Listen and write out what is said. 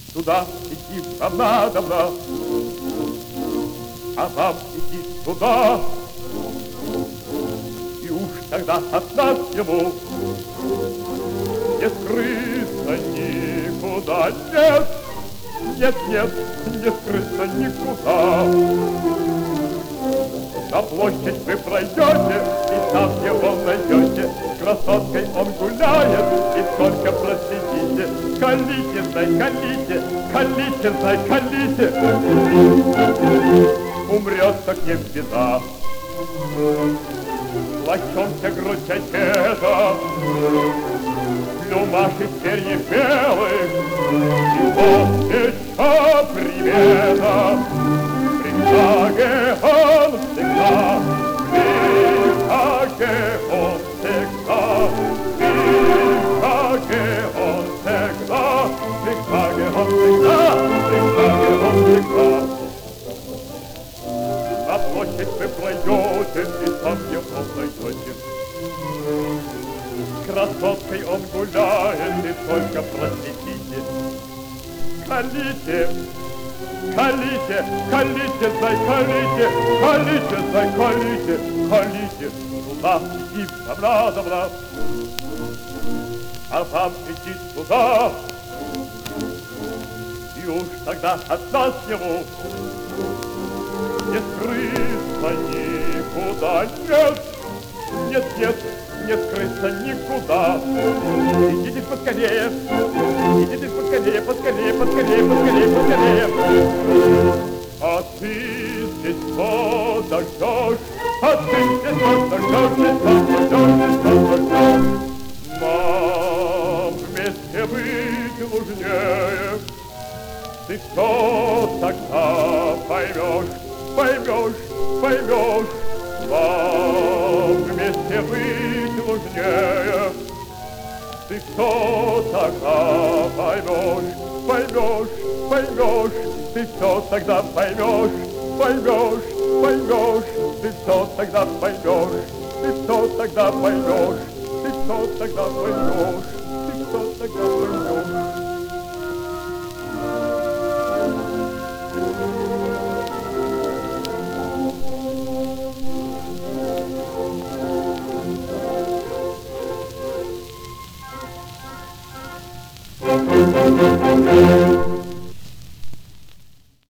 Туда идти нам надобно, а вам идти туда. И уж тогда от нас ему не скрыться никуда. Нет, нет, нет, не скрыться никуда. На площадь вы пройдете, и там его найдете. С красоткой он гуляет, и только проследите. Колите, знай, колите, колите, знай, колите. Умрет, так не беда. Плащемся грудь одета, плюмаши перьев белых, и вот еще привета. При шаге он всегда, при шаге он всегда, при шаге он всегда, при шаге он всегда, при шаге он всегда. На площадь вы пройдете, и там его найдете. С красоткой он гуляет, и только проследите. Колите, колите, колите, знай, колите, колите, знай, колите, колите. Туда идти нам надобно, а вам идти туда. И уж тогда от нас ему не скрыться никуда. Нет, нет, нет, не скрыться никуда. Идите поскорее, идите поскорее, поскорее, поскорее, поскорее, поскорее. А ты здесь подождешь, а ты здесь подождешь, здесь подождешь, здесь подождешь. Нам вместе быть нужнее, ты все тогда поймешь, поймешь, поймешь. Вам вместе быть нужнее, ты все тогда поймешь, поймешь, поймешь. Ты все тогда поймешь, поймешь, поймешь. Ты все тогда поймешь, ты все тогда поймешь, ты все тогда поймешь, ты все тогда поймешь. Thank you.